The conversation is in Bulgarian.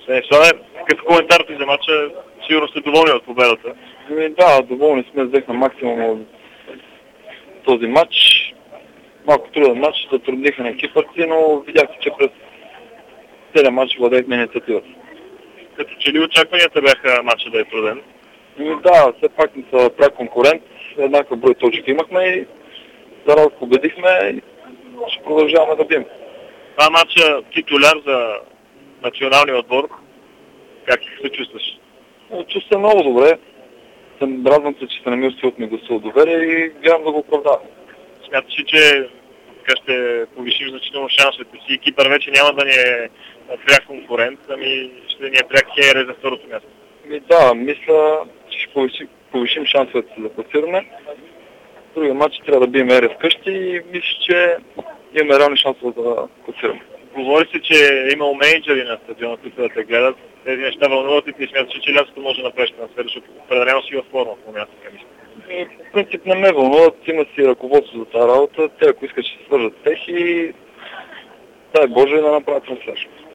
Станиславе, какъв коментар ти за матча? Сигурно сте доволни от победата. Да, доволни сме, взехме максимум от този матч. Малко труден матч, затрудниха на екипата, но видяхте, че през целия матч владеехме инициативата. Като че ли очакванията бяха матча да е труден? Да, все пак не са пряк конкурент. Еднакъв брой точки имахме и за раз победихме и ще продължаваме да бием. Това матча титуляр за националния отбор. Как се чувстваш? Чувствам много добре. Радвам се, че се намил от ми гласува доверие и вярвам да го оправдавам. Смяташ ли, че така ще повишим значително шансовете си? Кипър вече няма да ни е пряк конкурент, ами ще ни е пряк Хейре за второто място. Да, мисля, че ще повишим шансовете си за класиране. Другия матч трябва да бием Ере вкъщи и мисля, че имаме реални шансове да класираме. Говори се, че е имал менеджери на стадиона, които да те гледат. Тези неща вълнуват и ти смяташ, че лятото може да направиш трансфер, защото определено си във форма в момента. В принцип не ме вълнуват, има си ръководство за тази работа. Те, ако искат, ще се свържат с тях и дай Боже да направят трансфер.